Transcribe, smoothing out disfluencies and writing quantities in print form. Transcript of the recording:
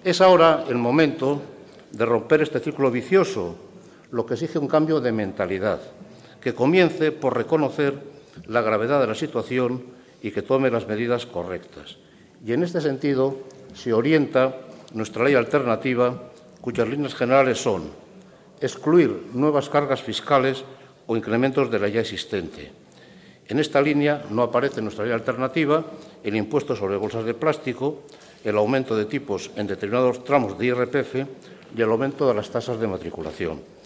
Es ahora el momento de romper este círculo vicioso, lo que exige un cambio de mentalidad, que comience por reconocer la gravedad de la situación y que tome las medidas correctas. Y en este sentido se orienta nuestra ley alternativa, cuyas líneas generales son excluir nuevas cargas fiscales o incrementos de la ya existente. En esta línea no aparece en nuestra ley alternativa el impuesto sobre bolsas de plástico, el aumento de tipos en determinados tramos de IRPF y el aumento de las tasas de matriculación.